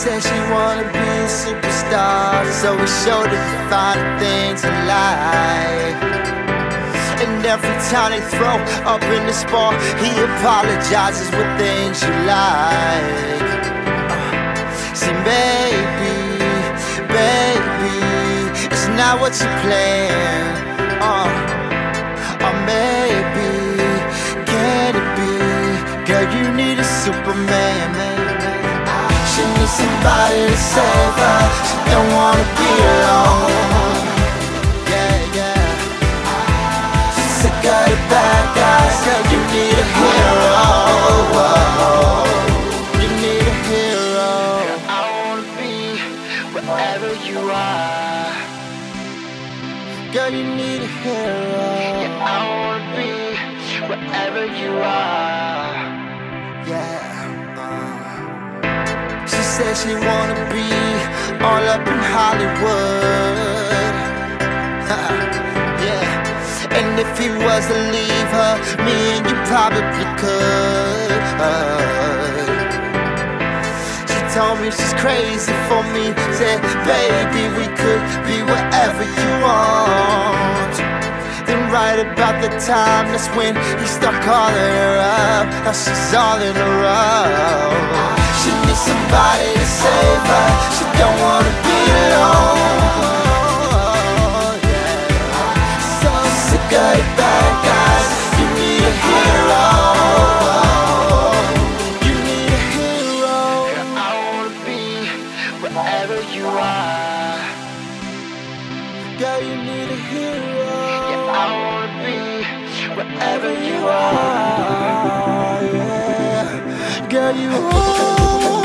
said she wanna be a superstar, so we showed her the finer things in life. And every time they throw up in the spot, he apologizes with things you like. See, baby, it's not what you planned. Or maybe, can it be? Girl, you need a Superman, She needs somebody to save her. She don't wanna be alone. She's sick of the bad guys. Girl, you need a hero. You need a hero. Girl, I wanna be wherever you are. Girl, you need a hero. Yeah, I wanna be wherever you are. She said she wanna be all up in Hollywood. And if he was to leave her, me and you probably could. She told me she's crazy for me. Said, baby, we could be wherever you want. Then right about the time, that's when he start calling her up. Now she's all in a row. She needs somebody to save her. She don't wanna be alone. So sick of the bad guys. You need a hero. You need a hero. Girl, I wanna be wherever you are. Girl, you need a hero. Yeah, I wanna be wherever you are. Girl, you